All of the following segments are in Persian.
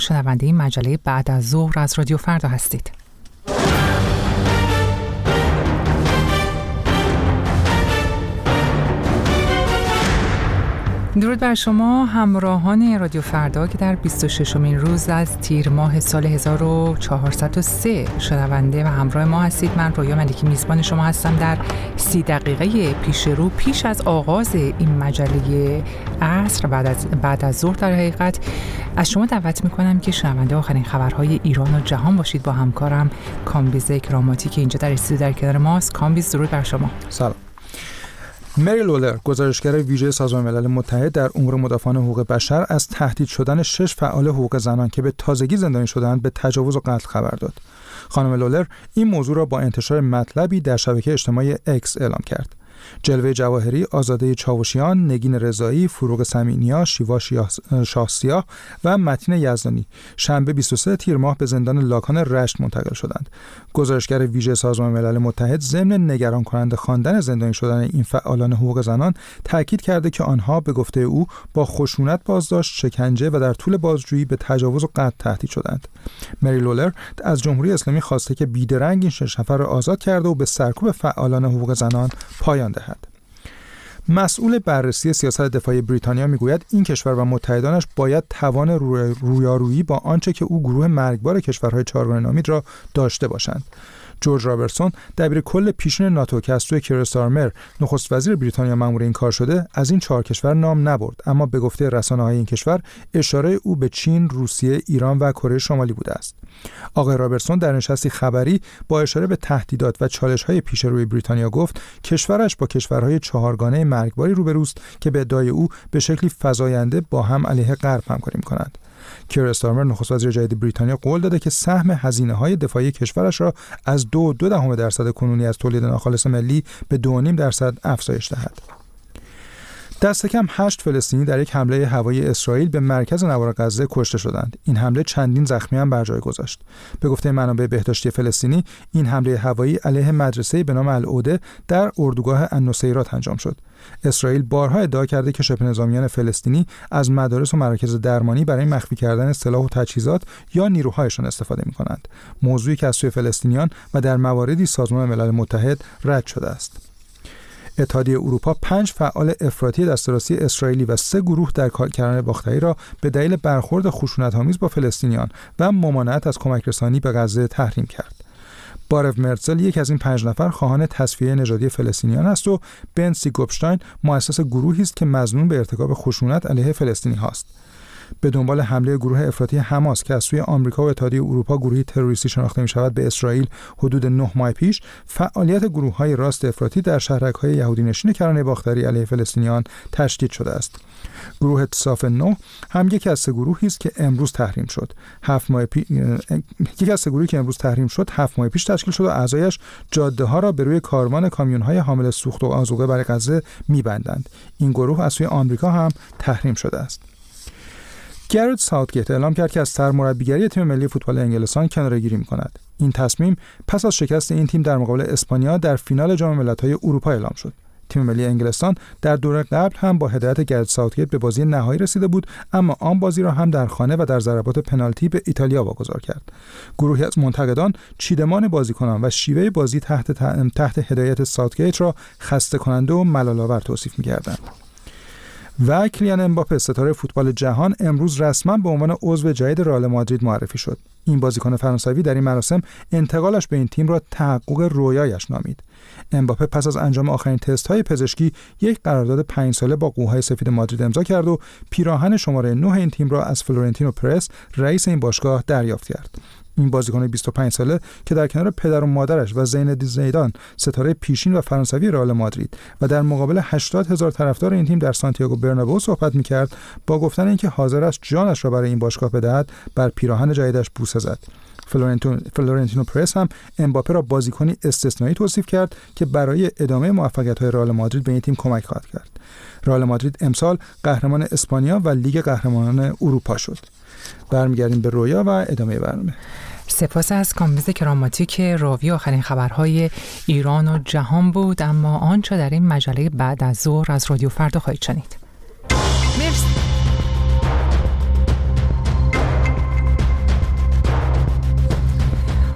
شنونده این مجله بعد از ظهر از رادیو فردا هستید. درود بر شما همراهان رادیو فردا که در 26مین روز از تیر ماه سال 1403 شنونده و همراه ما هستید. من رویا ملکی میزبان شما هستم. در 30 دقیقه پیش رو پیش از آغاز این مجله عصر بعد از ظهر در حقیقت از شما دعوت میکنم که شنونده آخرین خبرهای ایران و جهان باشید با همکارم کامبیز کراماتی که اینجا در استودیو در کنار ماست. کامبیز درود بر شما. سلام. مری لولر، گزارشگر ویژه سازمان ملل متحد در امور مدافعان حقوق بشر، از تهدید شدن 6 فعال حقوق زنان که به تازگی زندانی شدند به تجاوز و قتل خبر داد. خانم لولر این موضوع را با انتشار مطلبی در شبکه اجتماعی اکس اعلام کرد. جلوه جواهری، آزاده چاوشیان، نگین رضایی، فروغ سمیع‌نیا، شیوا شاهسیاه و متین یزدانی شنبه 23 تیر ماه به زندان لاکان رشت منتقل شدند. گزارشگر ویژه سازمان ملل متحد ضمن نگران کننده خواندن زندانی شدن این فعالان حقوق زنان تاکید کرده که آنها به گفته او با خشونت بازداشت، شکنجه و در طول بازجویی به تجاوز و قتل تهدید شدند. مری لولر از جمهوری اسلامی خواسته که بیدرنگ این 6 نفر را آزاد کرده و به سرکوب فعالان حقوق زنان پایان دهد. مسئول بررسی سیاست دفاعی بریتانیا میگوید این کشور و متحدانش باید توان رویارویی با آنچه که او گروه مرگبار کشورهای چهارگانه نامید را داشته باشند. جورج رابرتسون، دبیر کل پیشین ناتو که از سوی کیر استارمر نخست وزیر بریتانیا مأمور این کار شده، از این 4 کشور نام نبرد، اما به گفته رسانه‌های این کشور اشاره او به چین، روسیه، ایران و کره شمالی بوده است. آقای رابرتسون در نشستی خبری با اشاره به تهدیدات و چالش‌های پیش روی بریتانیا گفت کشورش با کشورهای چهارگانه مرگباری روبروست که به ادعای او به شکلی فزاینده با هم علیه غرب همکاری می‌کنند. کیر استارمر نخست وزیر جدید بریتانیا قول داده که سهم هزینه‌های دفاعی کشورش را از 2.2% کنونی از تولید ناخالص ملی به 2.5% افزایش دهد. دست کم 8 فلسطینی در یک حمله هوایی اسرائیل به مرکز نوار غزه کشته شدند. این حمله چندین زخمی هم بر جای گذاشت. به گفته منابع بهداشتی فلسطینی، این حمله هوایی علیه مدرسه‌ای به نام العوده در اردوگاه النصیرات انجام شد. اسرائیل بارها ادعا کرده که شبه نظامیان فلسطینی از مدارس و مراکز درمانی برای مخفی کردن سلاح و تجهیزات یا نیروهایشان استفاده می‌کنند. موضوعی که از سوی فلسطینیان و در مواردی سازمان ملل متحد رد شده است. اتحادیه اروپا 5 فعال افراطی دست راستی اسرائیلی و 3 گروه در کرانه باختری را به دلیل برخورد خشونت‌آمیز با فلسطینیان و ممانعت از کمک رسانی به غزه تحریم کرد. بارو مرزل یک از این 5 نفر خواهان تصفیه نژادی فلسطینیان است و بنسی گوبشتاین مؤسس گروهی است که مظنون به ارتکاب خشونت علیه فلسطینی هاست. به دنبال حمله گروه افراطی حماس که از سوی آمریکا و اتحادیه اروپا گروهی تروریستی شناخته می‌شود به اسرائیل حدود 9 ماه پیش، فعالیت گروه‌های راست افراطی در شهرک‌های یهودی‌نشین کرانه باختری علیه فلسطینیان تشدید شده است. گروه اتصاف نو هم یکی از 3 گروهی است که امروز تحریم شد. 7 ماه پیش تشکیل شد و اعضایش جاده‌ها را به روی کاروان کامیون‌های حامل سوخت و آذوقه برای غزه می‌بندند. این گروه از سوی آمریکا هم تحریم شده است. گرت ساوتگیت اعلام کرد که از سرمربیگری تیم ملی فوتبال انگلستان کناره‌گیری می‌کند. این تصمیم پس از شکست این تیم در مقابل اسپانیا در فینال جام ملت‌های اروپا اعلام شد. تیم ملی انگلستان در دوره قبل هم با هدایت گرت ساوتگیت به بازی نهایی رسیده بود، اما آن بازی را هم در خانه و در ضربات پنالتی به ایتالیا واگذار کرد. گروهی از منتقدان چیدمان بازیکنان و شیوه بازی تحت هدایت ساوتگیت را خسته کننده و ملال‌آور توصیف می‌کردند. و کیلیان امباپه ستاره فوتبال جهان امروز رسما به عنوان عضو جدید رئال مادرید معرفی شد. این بازیکن فرانسوی در این مراسم انتقالش به این تیم را تحقق رویایش نامید. امباپه پس از انجام آخرین تست‌های پزشکی یک قرارداد 5 ساله با قوهای سفید مادرید امضا کرد و پیراهن شماره 9 این تیم را از فلورنتینو پرس رئیس این باشگاه دریافت کرد. این بازیکن 25 ساله که در کنار پدر و مادرش و زین‌الدین زیدان ستاره پیشین و فرانسوی رئال مادرید و در مقابل 80,000 طرفدار این تیم در سانتیاگو برنابئو صحبت می‌کرد، با گفتن اینکه حاضر است جانش را برای این باشگاه بدهد بر پیراهن جدیدش بوسه زد. فلورنتینو پرس هم امباپه را بازیکنی استثنایی توصیف کرد که برای ادامه موفقیت‌های رئال مادرید به این تیم کمک خواهد کرد. رئال مادرید امسال قهرمان اسپانیا و لیگ قهرمانان اروپا شد. برمیگردیم به رویا و ادامه برنامه. سپاس از کامبیز کراماتی که راوی آخرین خبرهای ایران و جهان بود، اما آنچه در این مجله بعد از ظهر از رادیو فردا خواهید شنید. مرسی.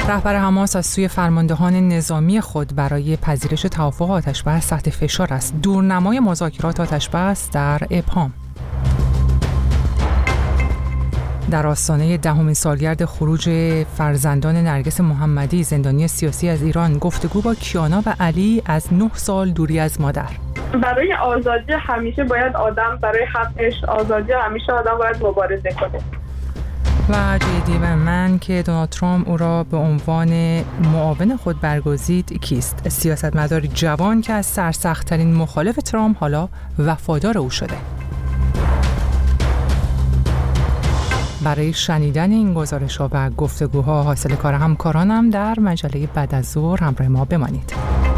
رهبر حماس از سوی فرماندهان نظامی خود برای پذیرش توافق آتش‌بس تحت فشار است. دورنمای مذاکرات آتش‌بس در ابهام. در آستانه 10مین سالگرد خروج فرزندان نرگس محمدی زندانی سیاسی از ایران، گفتگو با کیانا و علی از 9 سال دوری از مادر. برای آزادی همیشه باید آدم، برای حقش آزادی همیشه آدم باید مبارزه کنه. و جی.دی. من که دونالد ترامپ او را به عنوان معاون خود برگزید کیست؟ سیاستمداری جوان که از سرسخت‌ترین مخالف ترامپ حالا وفادار او شده. برای شنیدن این گزارش‌ها و گفتگوها حاصل کار همکارانم در مجله بعد از ظهر همراه ما بمانید.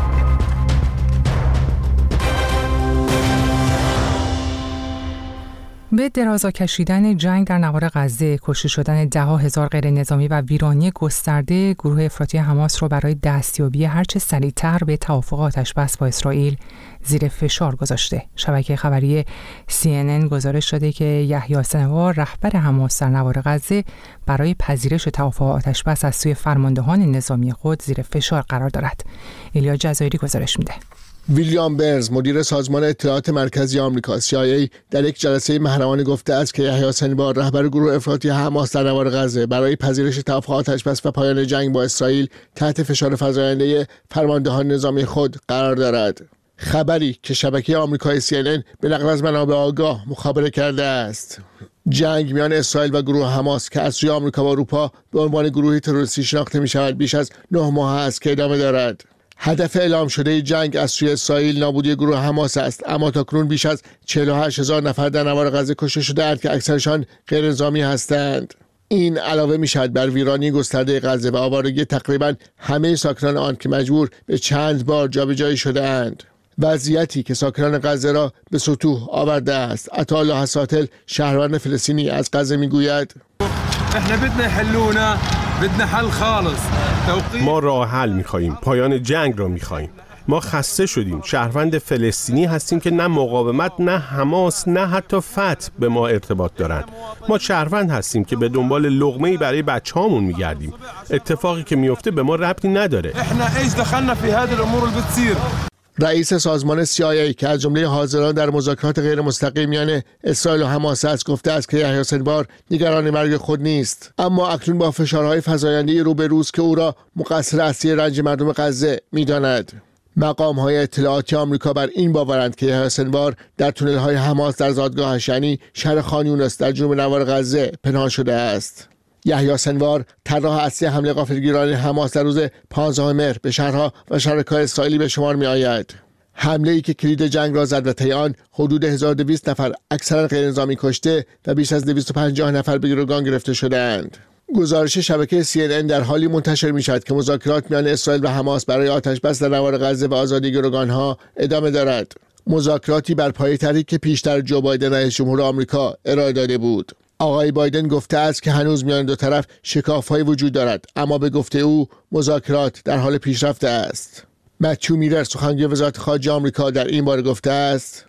به درازا کشیدن جنگ در نوار غزه، کشته شدن 10,000 غیر نظامی و ویرانی گسترده، گروه افراطی حماس را برای دستیابی هرچه سریعتر به توافق آتش‌بس با اسرائیل زیر فشار گذاشته. شبکه خبری CNN گزارش داده که یحیی سنوار، رهبر حماس در نوار غزه، برای پذیرش توافق آتش‌بس از سوی فرماندهان نظامی خود زیر فشار قرار دارد. ایلیا جزایری گزارش میده. ویلیام برنز، مدیر سازمان اطلاعات مرکزی آمریکا CIA، در یک جلسه محرمانه گفته است که یحیی سنوار، رهبر گروه افراطی حماس در نوار غزه، برای پذیرش توافق آتش‌بس و پایان جنگ با اسرائیل تحت فشار فزاینده فرماندهان نظامی خود قرار دارد. خبری که شبکه آمریکایی CNN به نقل از منابع آگاه مخابره کرده است. جنگ میان اسرائیل و گروه حماس که از سوی آمریکا و اروپا به عنوان گروهی تروریستی شناخته می شود بیش از 9 ماه است که ادامه دارد. هدف اعلام شده جنگ از سوی اسرائیل نابودی گروه حماس است، اما تاکنون بیش از 48,000 نفر در نوار غزه کشته شده‌اند که اکثرشان غیر نظامی هستند. این علاوه می شود بر ویرانی گسترده غزه و آوارگی تقریبا همه ساکنان آن که مجبور به چند بار جابجایی شده‌اند. وضعیتی که ساکنان غزه را به سطوح آورده است. عطاالله حساتل، شهروند فلسطینی از غزه میگوید: ما راه حل می‌خواهیم، پایان جنگ را می‌خواهیم. ما خسته شدیم. شهروند فلسطینی هستیم که نه مقاومت، نه حماس، نه حتی فتح به ما ارتباط دارند. ما شهروند هستیم که به دنبال لقمه‌ای برای بچه‌هامون می‌گردیم. اتفاقی که میفته به ما ربطی نداره. رئیس سازمان CIA که از جمله حاضران در مذاکرات غیر مستقیم میان اسرائیل و حماس است، گفته است که یحیی سنوار نگران مرگ خود نیست، اما اکنون با فشارهای فزاینده روبروست که او را مقصر اصلی رنج مردم غزه می‌داند. مقام‌های اطلاعاتی آمریکا بر این باورند که یحیی سنوار در تونل‌های حماس در زادگاهش، یعنی شهر خان یونس در جنوب نوار غزه، پنهان شده است. یحیی سنوار طراح اصلی حمله غافلگیران حماس در روز 15 مهر به شهرها و شرکای اسرائیلی به شمار می آید. حمله‌ای که کلید جنگ را زد و طی آن حدود 1200 نفر اکثرا غیر نظامی کشته و بیش از 250 نفر به گروگان گرفته شده‌اند. گزارش شبکه CNN در حالی منتشر می شود که مذاکرات میان اسرائیل و حماس برای آتش‌بس در نوار غزه و آزادی گروگان‌ها ادامه دارد. مذاکراتی بر پایه طرحی که پیشتر جو بایدن رئیس جمهور آمریکا ارائه داده بود. آقای بایدن گفته است که هنوز میان دو طرف شکاف‌های وجود دارد، اما به گفته او مذاکرات در حال پیشرفت است. متیو میلر، سخنگوی وزارت خارجه آمریکا، در این باره گفته است: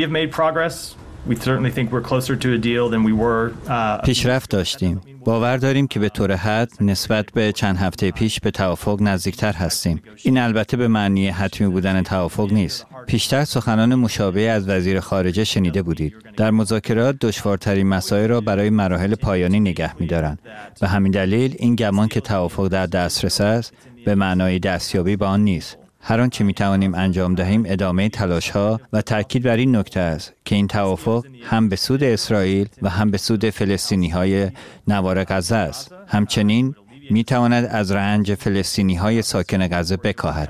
پیشرفت داشتیم. باور داریم که به طور حد نسبت به چند هفته پیش به توافق نزدیکتر هستیم. این البته به معنی حتمی بودن توافق نیست. پیشتر سخنان مشابه از وزیر خارجه شنیده بودید. در مذاکرات دشوارترین مسائل را برای مراحل پایانی نگه می‌دارند. به همین دلیل این گمان که توافق در دسترس است به معنای دستیابی به آن نیست. هر آنچه می‌توانیم انجام دهیم ادامه تلاش‌ها و تاکید بر این نکته است که این توافق هم به سود اسرائیل و هم به سود فلسطینی‌های نوار غزه است. همچنین می‌تواند از رنج فلسطینی‌های ساکن غزه بکاهد.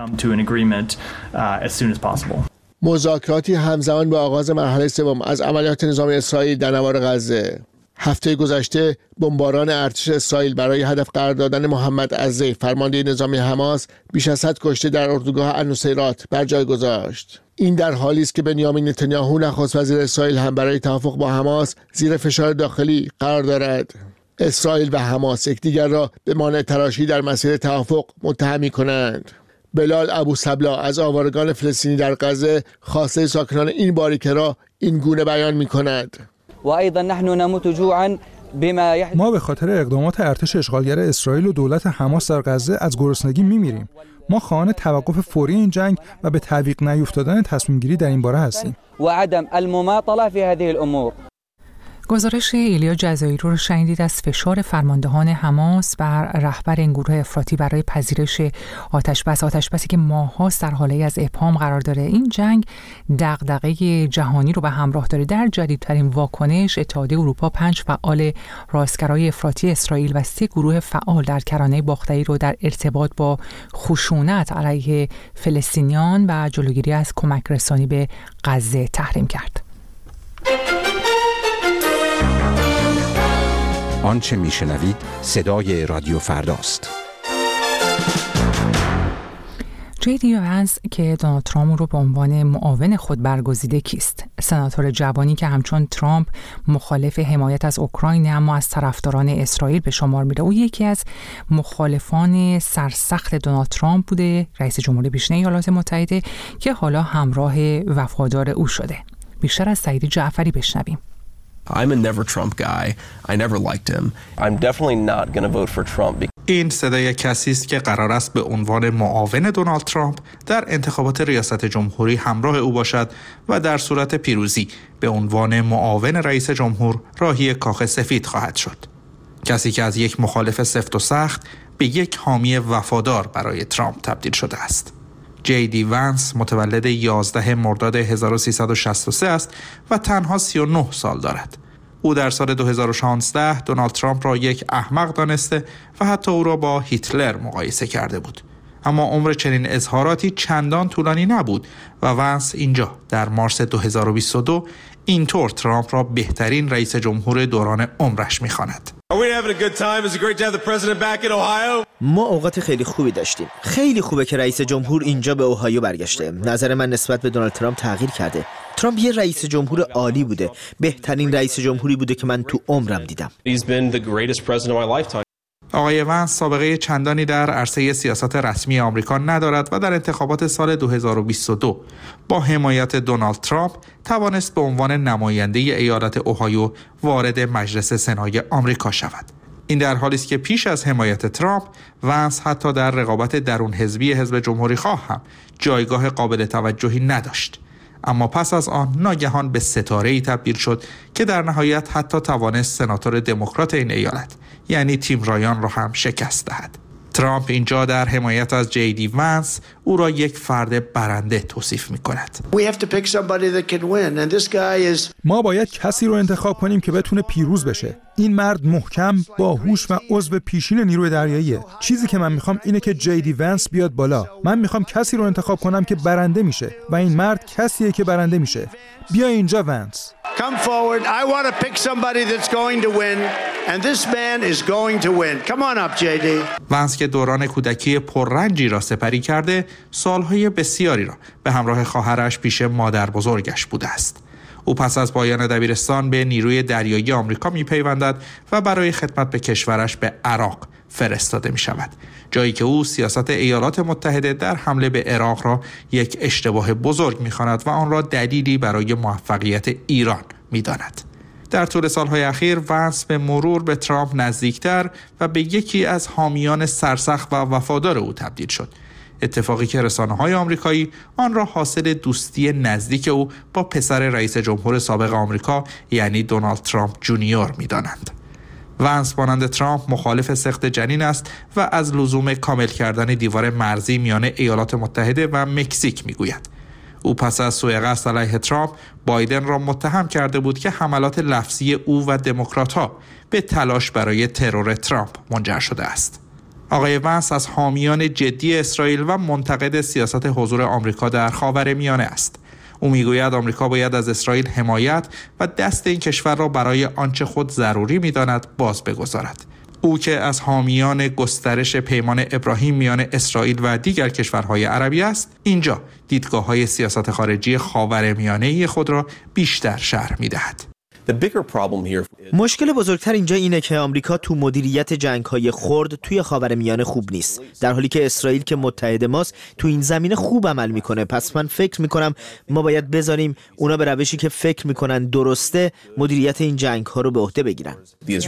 مذاکراتی همزمان با آغاز مرحله سوم از عملیات نظامی اسرائیل در نوار غزه. هفته گذشته بمباران ارتش اسرائیل برای هدف قرار دادن محمد عزی، فرمانده نظامی حماس، بیش از 100 کشته در اردوگاه النصیرات بر جای گذاشت. این در حالی است که بنیامین نتانیاهو، نخست وزیر اسرائیل، هم برای توافق با حماس زیر فشار داخلی قرار دارد. اسرائیل و حماس یکدیگر را به مانع تراشی در مسیر توافق متهم می‌کنند. بلال ابوسبلا از آوارگان فلسطینی در غزه خواسته ساکنان این باریکه را این گونه بیان می‌کند: وأيضا نحن نموت جوعا ما به خاطر اقدامات ارتش اشغالگر اسرائیل و دولت حماس در غزه از گرسنگی میمیریم. ما خواهان توقف فوری این جنگ و به تعویق نیفتادن تصمیم گیری در این باره هستیم. و عدم المماطله فی هذه الامور. گزارش ایلیا جزایری رو شنیدید از فشار فرماندهان حماس بر رهبر این گروه افراطی برای پذیرش آتش‌بسی که ماه‌هاست در حاله از ابهام قرار داره. این جنگ دغدغه جهانی رو به همراه داره. در جدیدترین واکنش اتحادیه اروپا 5 فعال راستگرای افراطی اسرائیل و 3 گروه فعال در کرانه باختری رو در ارتباط با خشونت علیه فلسطینیان و جلوگیری از کمک رسانی به غزه تحریم کرد. آنچه میشنوید صدای رادیو فرداست. جی.دی. ونس که دونالد ترامپ رو به عنوان معاون خود برگزیده کیست؟ سناتور جوانی که همچون ترامپ مخالف حمایت از اوکراین اما از طرفداران اسرائیل به شمار میره. او یکی از مخالفان سرسخت دونالد ترامپ بوده، رئیس جمهور پیشین ایالات متحده، که حالا همراه وفادار او شده. بیشتر از سعید جعفری بشنویم. I'm a never Trump guy. I never liked him. I'm definitely not going to vote for Trump. این صدای کسی است که قرار است به عنوان معاون دونالد ترامپ در انتخابات ریاست جمهوری همراه او باشد و در صورت پیروزی به عنوان معاون رئیس جمهور راهی کاخ سفید خواهد شد. کسی که از یک مخالف سفت و سخت به یک حامی وفادار برای ترامپ تبدیل شده است. جی.دی. ونس متولد 11 مرداد 1363 است و تنها 39 سال دارد. او در سال 2016 دونالد ترامپ را یک احمق دانسته و حتی او را با هیتلر مقایسه کرده بود. اما عمر چنین اظهاراتی چندان طولانی نبود و ونس اینجا در مارس 2022 اینطور ترامپ را بهترین رئیس جمهور دوران عمرش می‌خواند. ما اوقات خیلی خوبی داشتیم. خیلی خوبه که رئیس جمهور اینجا به اوهایو برگشته. نظر من نسبت به دونالد ترامپ تغییر کرده. ترامپ یه رئیس جمهور عالی بوده. بهترین رئیس جمهوری بوده که من تو عمرم دیدم. آقای ونس سابقه چندانی در عرصه سیاست رسمی آمریکا ندارد و در انتخابات سال 2022 با حمایت دونالد ترامپ توانست به عنوان نماینده ایالت اوهایو وارد مجلس سنای آمریکا شود. این در حالی است که پیش از حمایت ترامپ، ونس حتی در رقابت درون حزبی حزب جمهوری خواه هم جایگاه قابل توجهی نداشت. اما پس از آن ناگهان به ستاره‌ای تبدیل شد که در نهایت حتی توانست سناتور دموکرات این ایالت یعنی تیم رایان را هم شکست دهد. ترامپ اینجا در حمایت از جی.دی. ونس او را یک فرد برنده توصیف می‌کند. ما باید کسی رو انتخاب کنیم که بتونه پیروز بشه. این مرد محکم، باهوش و عضو پیشین نیروی دریاییه. چیزی که من میخوام اینه که جی.دی. ونس بیاد بالا. من میخوام کسی رو انتخاب کنم که برنده میشه و این مرد کسیه که برنده میشه. بیا اینجا ونس. Come forward. I want to pick somebody that's going to win, and this man is going to win. Come on up, JD. ونس که دوران کودکی پررنجی را سپری کرده، سالهای بسیاری را به همراه خواهرش پیش مادر بزرگش بوده است. او پس از پایان دبیرستان به نیروی دریایی آمریکا می‌پیوندد و برای خدمت به کشورش به عراق فرستاده می‌شود. جایی که او سیاست ایالات متحده در حمله به عراق را یک اشتباه بزرگ می‌خواند و آن را دلیلی برای موفقیت ایران می‌داند. در طول سالهای اخیر ونس به مرور به ترامپ نزدیکتر و به یکی از حامیان سرسخت و وفادار او تبدیل شد. اتفاقی که رسانه‌های آمریکایی آن را حاصل دوستی نزدیک او با پسر رئیس جمهور سابق آمریکا یعنی دونالد ترامپ جونیور می‌دانند. ونس مانند ترامپ مخالف سقط جنین است و از لزوم کامل کردن دیوار مرزی میان ایالات متحده و مکزیک میگوید. او پس از سوء قصد علیه ترامپ بایدن را متهم کرده بود که حملات لفظی او و دموکرات‌ها به تلاش برای ترور ترامپ منجر شده است. آقای ونس از حامیان جدی اسرائیل و منتقد سیاست حضور آمریکا در خاورمیانه است. او میگوید آمریکا باید از اسرائیل حمایت و دست این کشور را برای آنچه خود ضروری می‌داند باز بگذارد. او که از حامیان گسترش پیمان ابراهیم میان اسرائیل و دیگر کشورهای عربی است، اینجا دیدگاه‌های سیاست خارجی خاورمیانه‌ای خود را بیشتر شرح می‌دهد. مشکل بزرگتر اینجا اینه که آمریکا تو مدیریت جنگ‌های خرد توی خاورمیانه خوب نیست، در حالی که اسرائیل که متحد ماست تو این زمینه خوب عمل میکنه. پس من فکر میکنم ما باید بذاریم اونا به روشی که فکر میکنن درسته مدیریت این جنگ‌ها رو به عهده بگیرن.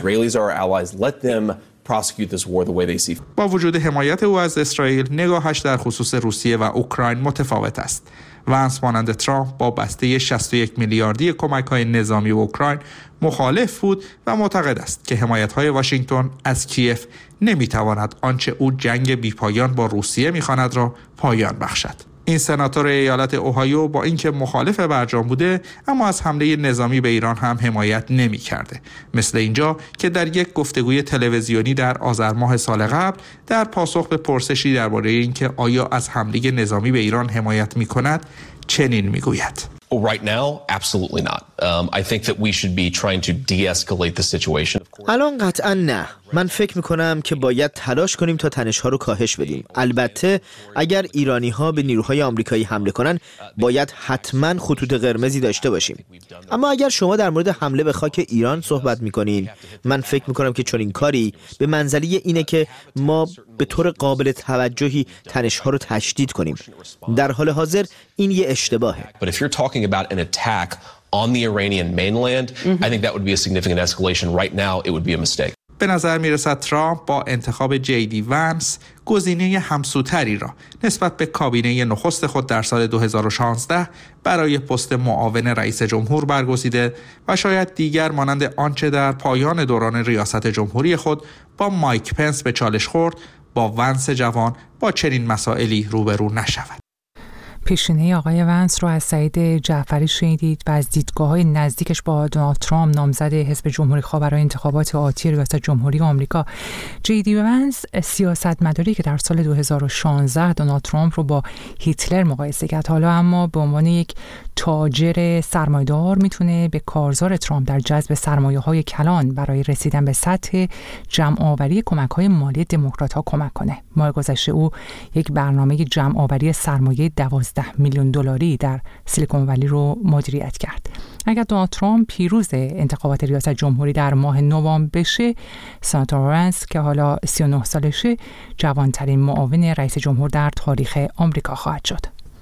با وجود حمایت او از اسرائیل، نگاهش در خصوص روسیه و اوکراین متفاوت است. ونس مانند ترامپ با بسته 61 میلیاردی کمک‌های نظامی به اوکراین مخالف بود و معتقد است که حمایت‌های واشنگتن از کیف نمی‌تواند آنچه او جنگ بی‌پایان با روسیه می‌خواند را پایان بخشد. این سناتور ایالت اوهایو با اینکه مخالف برجام بوده اما از حمله نظامی به ایران هم حمایت نمی‌کرده. مثل اینجا که در یک گفتگوی تلویزیونی در آذر ماه سال قبل در پاسخ به پرسشی درباره اینکه آیا از حمله نظامی به ایران حمایت می‌کند چنین می‌گوید: Right now, absolutely not. I think that we should be trying to de-escalate the situation. الان قطعا نه. من فکر میکنم که باید تلاش کنیم تا تنش‌ها رو کاهش بدیم. البته اگر ایرانی‌ها به نیروهای آمریکایی حمله کنن باید حتما خطوط قرمزی داشته باشیم. اما اگر شما در مورد حمله به خاک ایران صحبت میکنین، من فکر میکنم که چنین کاری به منزله اینه که ما به طور قابل توجهی تنش‌ها رو تشدید کنیم. در حال حاضر این یه اشتباهه. But if you're talking about an attack on the Iranian mainland, I think that would be a significant escalation. Right now, it would be a mistake. به نظر میرسد ترامپ با انتخاب جی دی ونس گزینه همسوتری را نسبت به کابینه نخست خود در سال 2016 برای پست معاون رئیس جمهور برگزیده و شاید دیگر مانند آنچه در پایان دوران ریاست جمهوری خود با مایک پنس به چالش خورد، با ونس جوان با چنین مسائلی روبرو نشود. پیشینه آقای ونس رو از سعید جعفری شنیدید و از دیدگاه‌های نزدیکش با دونالد ترامپ نامزد حزب جمهوری‌خواه برای انتخابات آتی ریاست جمهوری آمریکا. جی دی ونس سیاستمداری که در سال 2016 دونالد ترامپ رو با هیتلر مقایسه کرد، حالا اما به عنوان یک تاجر سرمایه‌دار میتونه به کارزار ترامپ در جذب سرمایه‌های کلان برای رسیدن به سطح جمع‌آوری کمک‌های مالی دموکرات‌ها کمک کنه. ماه گذشته او یک برنامه جمع‌آوری سرمایه 12 میلیون دلاری در سیلیکون ولی رو مدیریت کرد. اگر دونالد ترامپ پیروز انتخابات ریاست جمهوری در ماه نوامبر بشه، سناتور ونس که حالا 39 سالشه جوانترین معاون رئیس جمهور در تاریخ آمریکا خواهد شد.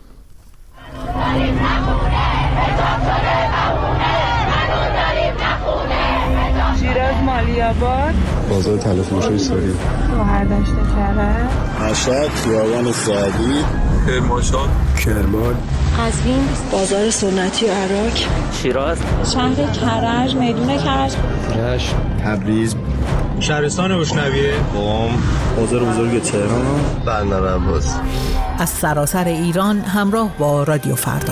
شیراز مالی‌آباد، بازار تلفروشی ساری، شهردشت کرج، مشهد، خیابان سعدی، کرمانشاه، کرمان، قزوین، بازار سنتی عراق، شیراز، شهر کرج، میدون کرج، رشت، تبریز، شهرستان بشنویه، قم، بازار بزرگ تهران، بندر عباس. از سراسر ایران همراه با رادیو فردا.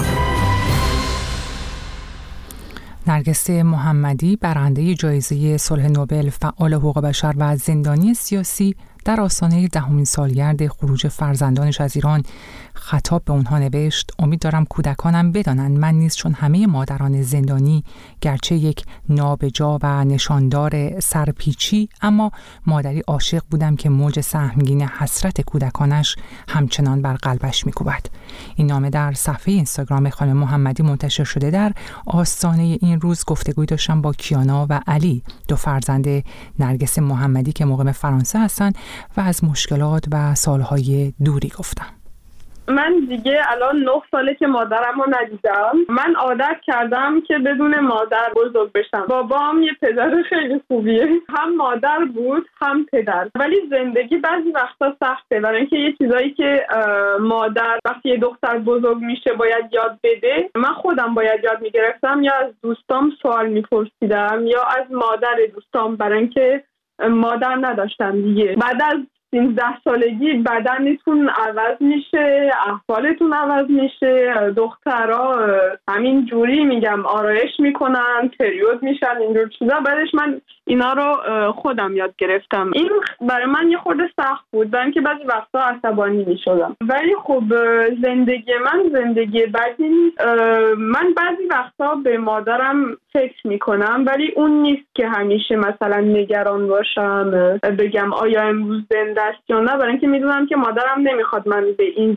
نرگس محمدی برنده جایزه صلح نوبل، فعال حقوق بشر و زندانی سیاسی، در آستانه 10مین سالگرد خروج فرزندانش از ایران خطاب به اونها نوشت: امید دارم کودکانم بدانند من نیز چون همه مادران زندانی گرچه یک نابجا و نشاندار سرپیچی، اما مادری عاشق بودم که موج سهمگین حسرت کودکانش همچنان بر قلبش میکوبد. این نامه در صفحه اینستاگرام خانم محمدی منتشر شده. در آستانه این روز گفتگوی داشتم با کیانا و علی، دو فرزند نرگس محمدی که مقیم فرانسه هستند و از مشکلات و سالهای دوری گفتم. من دیگه الان 9 ساله که مادرم رو ندیدم. من عادت کردم که بدون مادر بزرگ بشم. بابام یه پدر خیلی خوبیه، هم مادر بود هم پدر، ولی زندگی بعضی وقتا سخته، برای اینکه یه چیزایی که مادر وقتی یه دختر بزرگ میشه باید یاد بده، من خودم باید یاد میگرفتم یا از دوستام سوال میپرسیدم یا از مادر دوستام، برای اینکه مادر نداشتم دیگه. بعد از 13 سالگی بدنتون عوض میشه، احوالتون عوض میشه، دخترها همین جوری میگم آرایش میکنن، پریود میشن، اینجور چیزا. بعدش من اینا رو خودم یاد گرفتم. این برای من یه خورده سخت بود، برای اینکه بعضی وقتا عصبانی میشدم. ولی خب زندگی من زندگی بدی نیست. من بعضی وقتا به مادرم فکر میکنم، ولی اون نیست که همیشه مثلا نگران باشم بگم آیا امروز زنده است یا نه، برای اینکه میدونم که مادرم نمیخواد من به اینجور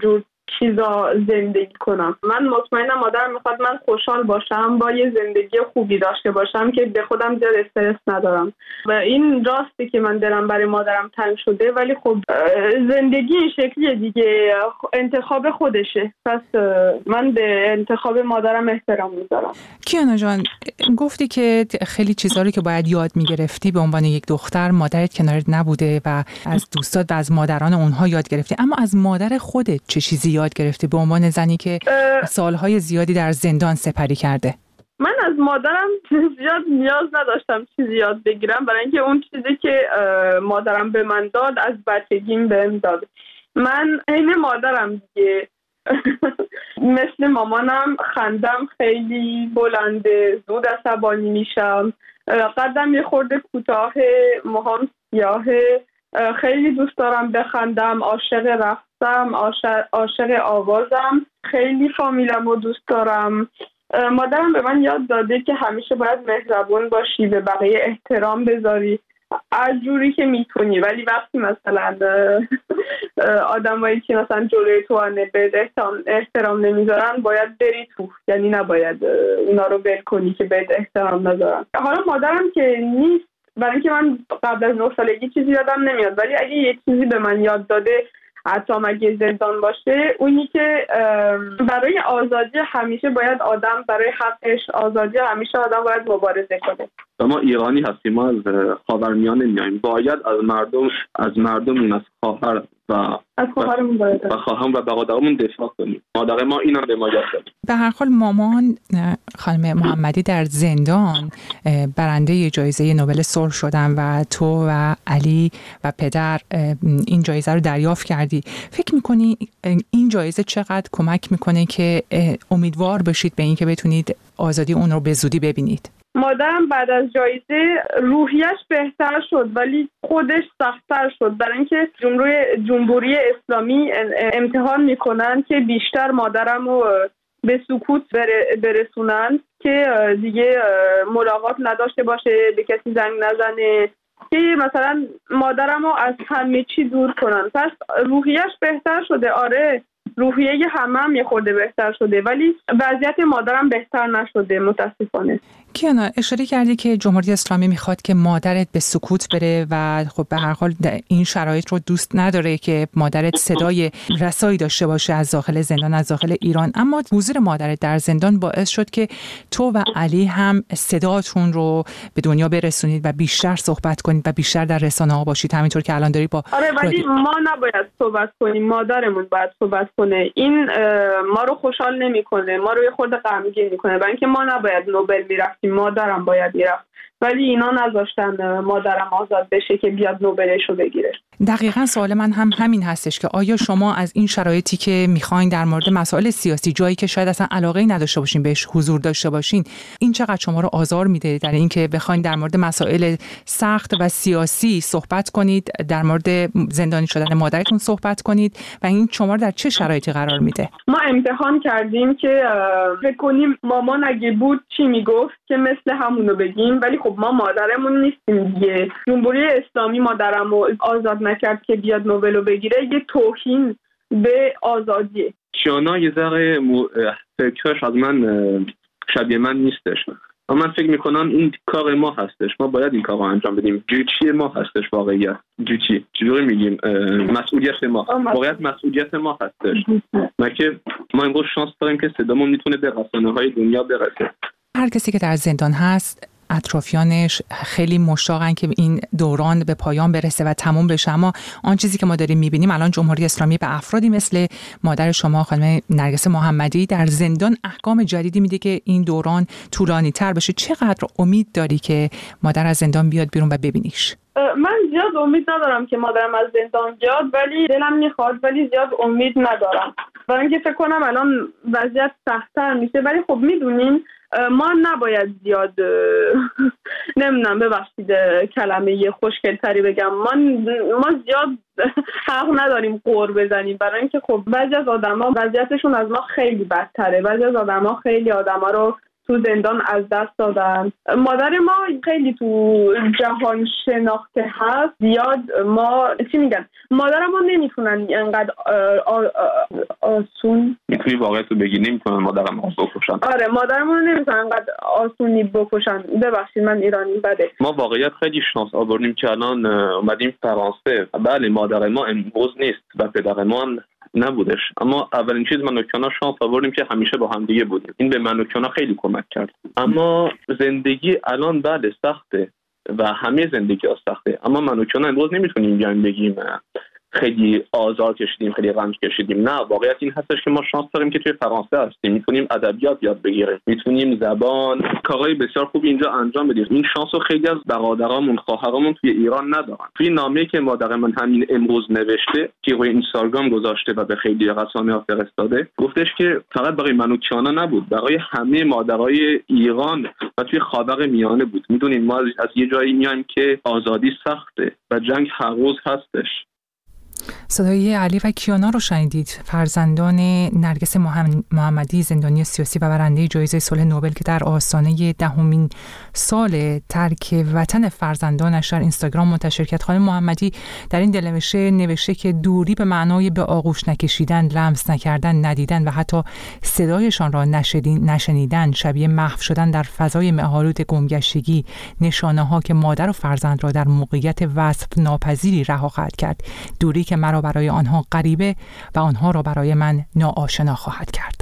چیزا زندگی کنم. من مطمئنم مادرم میخواد من خوشحال باشم، با یه زندگی خوبی داشته باشم که به خودم زیاد استرس ندارم. و این راستی که من دلم برای مادرم تنگ شده، ولی خب زندگی این شکلیه دیگه، انتخاب خودشه. پس من به انتخاب مادرم احترام میذارم. کیانا جان، گفتی که خیلی چیزا رو که باید یاد میگرفتی به عنوان یک دختر مادرت کنارت نبوده و از دوستات و از مادران اونها یاد گرفتی، اما از مادر خودت چه چیزی یاد گرفتی به عنوان زنی که سالهای زیادی در زندان سپری کرده؟ من از مادرم زیاد نیاز نداشتم چیزی یاد بگیرم، برای اینکه اون چیزی که مادرم به من داد از بچگیم بهم داد. من عین مادرم دیگه. مثل مامانم خندم خیلی بلنده، زود عصبانی میشم، قدم یه خورده کوتاه، موهام سیاهه، خیلی دوست دارم بخندم، عاشق رقصم، عاشق آوازم، خیلی فامیلم رو دوست دارم. مادرم به من یاد داده که همیشه باید مهربون باشی، به بقیه احترام بذاری از جوری که میتونی، ولی وقتی مثلا آدمایی که مثلا جلوی تو به احترام نمیذارن باید بری تو، یعنی نباید اونا رو ول کنی که به احترام نذارن. حالا مادرم که نیست، برای اینکه من قبل از 9 سالگی چیزی یادم نمیاد، ولی اگه یه چیزی به من یاد داده، حتی اگه زندان باشه، اونی که برای آزادی همیشه باید آدم، برای حقش آزادی همیشه آدم باید مبارزه کنه. ما ایرانی هستیم، ما از خاورمیانه میایم، باید از مردم از خواهر و از خواهرمون باید و خواهرم و برادرمون دفاع کنیم. مادر ما اینا به ما یاد داد. به هر حال مامان خانم محمدی در زندان برنده جایزه نوبل صلح شدن و تو و علی و پدر این جایزه رو دریافت کردی. فکر میکنی این جایزه چقدر کمک میکنه که امیدوار بشید به این که بتونید آزادی اون رو به زودی ببینید؟ مادرم بعد از جایزه روحیش بهتر شد، ولی خودش سخت‌تر شد، برای اینکه جمهوری اسلامی امتحان میکنن که بیشتر مادرم رو به سکوت برسونن، که دیگه ملاقات نداشته باشه، به کسی زنگ نزنه، که مثلا مادرم رو از همه چی دور کنن. پس روحیش بهتر شده. آره، روحیه هم یه خورده بهتر شده، ولی وضعیت مادرم بهتر نشده متاسفانه. کیانا، اشاره کردی که جمهوری اسلامی میخواد که مادرت به سکوت بره و خب به هر حال این شرایط رو دوست نداره که مادرت صدای رسایی داشته باشه از داخل زندان، از داخل ایران، اما حضور مادرت در زندان باعث شد که تو و علی هم صداتون رو به دنیا برسونید و بیشتر صحبت کنید و بیشتر در رسانه‌ها باشید، همینطور که الان داری با آره، ولی ما نباید صحبت کنیم، مادرمون باید صحبت کنه. این ما رو خوشحال نمیکنه، ما رو یه خورده غمگین میکنه، برای اینکه ما نباید نوبل میرفتیم، مادرم باید میرفت، ولی اینا نذاشتن مادرم آزاد بشه که بیاد نوبلشو بگیره. دقیقاً سوال من هم همین هستش که آیا شما از این شرایطی که میخواین در مورد مسائل سیاسی، جایی که شاید اصلا علاقه‌ای نداشته باشین بهش حضور داشته باشین، این چقدر شما رو آزار میده در این که بخواین در مورد مسائل سخت و سیاسی صحبت کنید، در مورد زندانی شدن مادرتون صحبت کنید و این شما رو در چه شرایطی قرار میده؟ ما امتحان کردیم که فکر کنیم مامان اگه بود چی میگفت که مثل همونو بگیم، ولی خب ما مادرمون نیستیم دیگه. جمهوری اسلامی مادرمو آزاد نکرد که بیاد نوبلو بگیره، یه توهین به آزادیه. کیانا یه ذره فکرش از من شبیه من نیستش، اما من فکر میکنم این کار ما هستش، ما باید این کار رو انجام بدیم. جوچی ما هستش، واقعیت جوچی چجوری میگیم، مسئولیت ما، واقعیت مسئولیت ما هستش. ما امروز شانس داریم که صدامون میتونه به رسانه‌های دنیا برسه. هر کسی که در زندان هست اطرافیانش خیلی مشتاقن که این دوران به پایان برسه و تموم بشه، اما آن چیزی که ما داریم میبینیم الان جمهوری اسلامی به افرادی مثل مادر شما خانم نرگس محمدی در زندان احکام جدیدی میده که این دوران طولانی تر بشه. چقدر امید داری که مادر از زندان بیاد بیرون و ببینیش؟ من زیاد امید ندارم که مادرم از زندان بیاد، ولی دلم میخواد، ولی زیاد امید ندارم، برای اینکه فکر کنم الان وضعیت سخت‌تر میشه. ولی خب میدونین ما نباید زیاد نمیدونم، ببخشید کلمه خوشگل‌تری بگم، ما زیاد حق نداریم قور بزنیم، برای اینکه خب بعضی از آدما وضعیتشون از ما خیلی بدتره، بعضی از آدما خیلی آدما رو تو زندان از دست دادن. مادر ما خیلی تو جهان شناخته هست، زیاد ما چی میگن، مادر ما نمیتونن انقدر آسون، میتونی واقعیت رو بگی، نمیتونن مادرم بکشن. آره مادر ما نمیتونن انقدر آسونی بکشن. ببخشید من ایرانی بده. ما واقعیت خیلی شانس آوردیم که الان اومدیم فرانسه. بله مادر ما امروز نیست و پدر ما هم نبودش، اما اولین چیز من و کیانا شانس آوردیم که همیشه با هم دیگه بودیم. این به من و کیانا خیلی کمک کرد. اما زندگی الان بله سخته و همه زندگی ها سخته، اما من و کیانا امروز نمیتونیم بیایم بگیم خیلی آزار کشیدیم، خیلی رنج کشیدیم. نه، واقعیت این هستش که ما شانس داریم که توی فرانسه هستیم، میتونیم ادبیات یاد بگیریم، میتونیم زبان، کارهای بسیار خوبی اینجا انجام بدیم. این شانس رو خیلی از برادرامون، خواهرامون توی ایران ندارن. توی نامه‌ای که مادر من همین امروز نوشته که روی اینستاگرام گذاشته و به خیلی رسانه‌ها فرستاده، گفتش که فقط برای من و کیانا نبود، برای همه مادرای ایران و توی خاورمیانه بود. میدونیم ما از یه جایی میایم که آزادی سخته و جنگ هر روز هستش. صدای علی و کیانا رو شنیدید، فرزندان نرگس محمدی، زندانی سیاسی و برنده جایزه صلح نوبل که در آستانه 10مین سال ترک وطن فرزندانش در اینستاگرام منتشر کرد. خانم محمدی در این دلنوشته نوشته که دوری به معنای به آغوش نکشیدن، لمس نکردن، ندیدن و حتی صدایشان را نشنیدن، شبیه محو شدن در فضای مه‌آلود گمگشتگی، نشانه‌ها که مادر و فرزند را در موقعیت وصف ناپذیری رها خواهد کرد، دوری که مرا برای آنها غریبه و آنها را برای من ناآشنا خواهد کرد.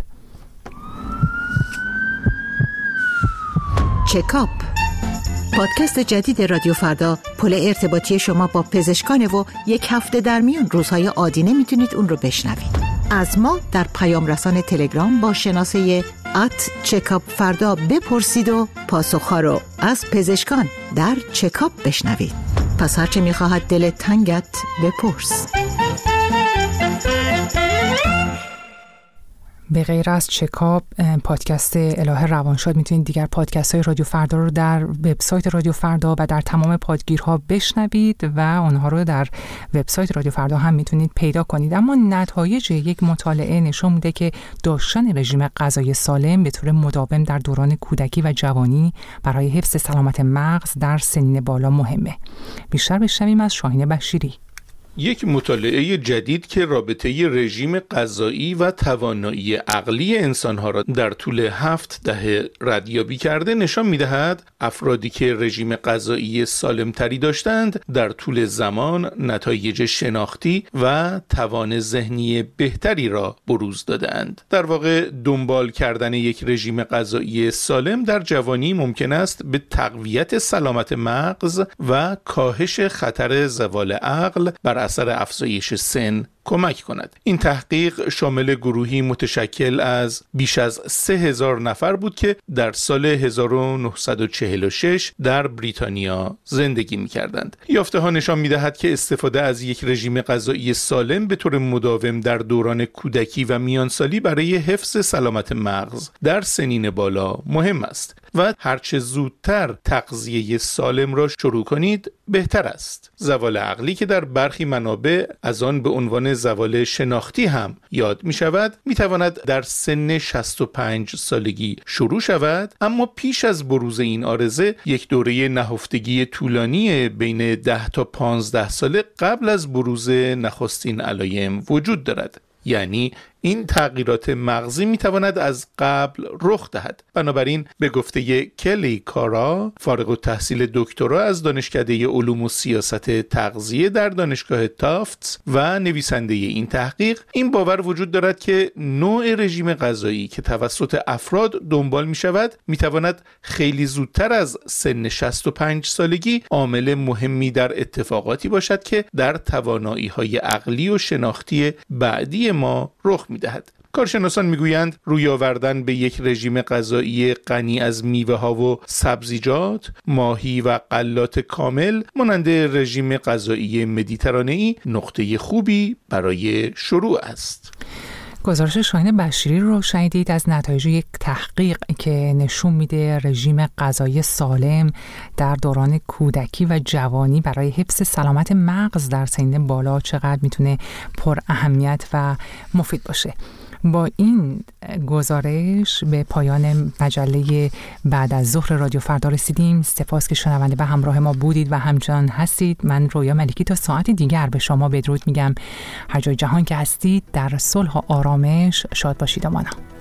چکاپ، پادکست جدید رادیو فردا، پل ارتباطی شما با پزشکان و یک هفته در میان روزهای عادی نمیتونید اون رو بشنوید. از ما در پیام رسان تلگرام با شناسه @چکاپ بپرسید و پاسخها رو از پزشکان در چکاپ بشنوید. پس هرچه میخواهد دل تنگت بپرس. به غیر از چکاپ، پادکست الهه روانشاد، میتونید دیگر پادکست های رادیو فردا رو در وبسایت رادیو فردا و در تمام پادگیرها بشنوید و آنها رو در وبسایت رادیو فردا هم میتونید پیدا کنید. اما نتایج یک مطالعه نشون میده که داشتن رژیم غذایی سالم به طور مداوم در دوران کودکی و جوانی برای حفظ سلامت مغز در سنین بالا مهمه. بیشتر بشنویم از شاهین بشیری. یک مطالعه جدید که رابطه رژیم غذایی و توانایی عقلی انسانها را در طول 7 دهه ردیابی کرده نشان می‌دهد افرادی که رژیم غذایی سالمتری داشتند در طول زمان نتایج شناختی و توان ذهنی بهتری را بروز دادند. در واقع دنبال کردن یک رژیم غذایی سالم در جوانی ممکن است به تقویت سلامت مغز و کاهش خطر زوال عقل بر اثر افزایش سن کمک کند. این تحقیق شامل گروهی متشکل از بیش از 3000 نفر بود که در سال 1946 در بریتانیا زندگی می‌کردند. یافته ها نشان می‌دهد که استفاده از یک رژیم غذایی سالم به طور مداوم در دوران کودکی و میانسالی برای حفظ سلامت مغز در سنین بالا مهم است و هرچه زودتر تغذیه سالم را شروع کنید بهتر است. زوال عقلی که در برخی منابع از آن به عنوان زوال شناختی هم یاد می شود، می تواند در سن 65 سالگی شروع شود، اما پیش از بروز این عارضه یک دوره نهفتگی طولانی بین 10 تا 15 ساله قبل از بروز نخستین علایم وجود دارد. یعنی این تغییرات مغزی میتواند از قبل رخ دهد. بنابراین به گفته کلی کارا، فارغ التحصیل دکترا از دانشکده علوم و سیاست تغذیه در دانشگاه تافتس و نویسنده این تحقیق، این باور وجود دارد که نوع رژیم غذایی که توسط افراد دنبال می شود میتواند خیلی زودتر از سن 65 سالگی عامل مهمی در اتفاقاتی باشد که در توانایی های عقلی و شناختی بعدی ما رخ می‌دهد. کارشناسان میگویند روی آوردن به یک رژیم غذایی غنی از میوه‌ها و سبزیجات، ماهی و غلات کامل مانند رژیم غذایی مدیترانه‌ای نقطه خوبی برای شروع است. گزارش شاهین بشیری رو شنیدید از نتایج یک تحقیق که نشون میده رژیم غذایی سالم در دوران کودکی و جوانی برای حفظ سلامت مغز در سن بالا چقدر میتونه پر اهمیت و مفید باشه. با این گزارش به پایان مجله بعد از ظهر رادیو فردا رسیدیم. سپاس که شنونده و همراه ما بودید و همچنان هستید. من رویا ملکی تا ساعت دیگر به شما بدرود میگم. هر جای جهان که هستید در صلح و آرامش شاد باشید و مانا.